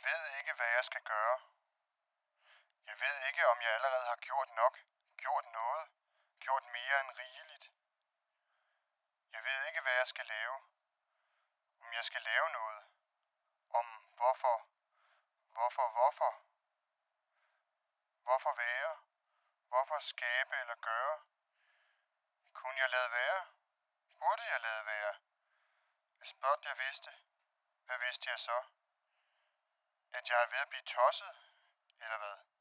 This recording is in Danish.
ved ikke, hvad jeg skal gøre. Jeg ved ikke, om jeg allerede har gjort nok, gjort noget, gjort mere end rigeligt. Jeg ved ikke, hvad jeg skal lave. Om jeg skal lave noget. Om hvorfor. Hvorfor? Hvorfor være? Hvorfor skabe eller gøre? Kunne jeg lade være? Burde jeg lade være? Hvis blot jeg vidste. Hvad vidste jeg så? At jeg er ved at blive tosset? Eller hvad?